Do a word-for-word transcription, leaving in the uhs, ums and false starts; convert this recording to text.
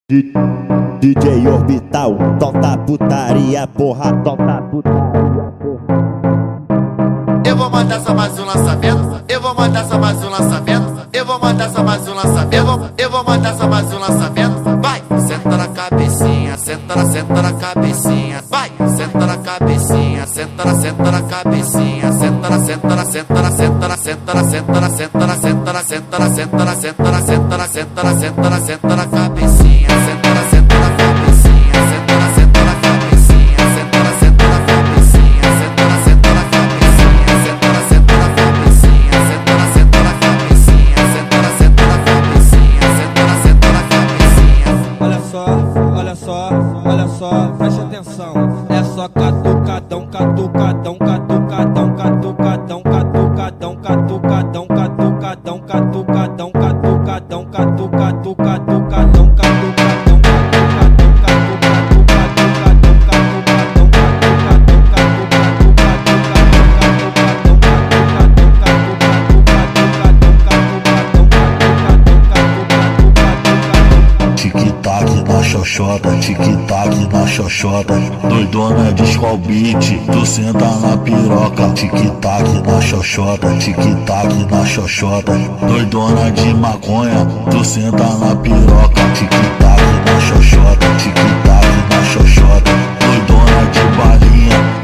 D J Orbital, toca putaria, porra, toca putaria, porra. Eu vou mandar só mais um lançamento. Eu vou mandar só mais um lançamento. Eu vou mandar só mais um lançamento. Eu vou, eu vou mandar só mais um lançamento. Vai, senta na cabecinha, senta na, senta na cabecinha. Vai, senta na cabecinha, senta na, senta na cabecinha. Senta na, senta na, senta na, senta na, senta na, senta na, senta na, senta na, senta na, senta na, senta na, senta na, senta na, senta na, senta na cabecinha. Senta na, senta na cabecinha, senta na, senta na cabecinha. Senta na, senta na cabecinha, senta na, senta na cabecinha. Senta na, senta na cabecinha, senta na, senta na cabecinha. Senta na, senta na cabecinha, senta na, senta na cabecinha. Olha só, olha só, olha só, preste atenção. É só catucadão, catucadão, catucadão, catucadão, catucadão, catucadão, catucadão, catucadão, catucadão, catucadão, catucadão, catucadão. Tic-tac na xoxota, tic-tac na xoxota. Doidona diz qual beat, tu senta na piroca. Tic-tac na xoxota, tic-tac na xoxota. Doidona de maconha, tu senta na piroca. Tic-tac na xoxota, tic-tac na xoxota. Doidona de balinha,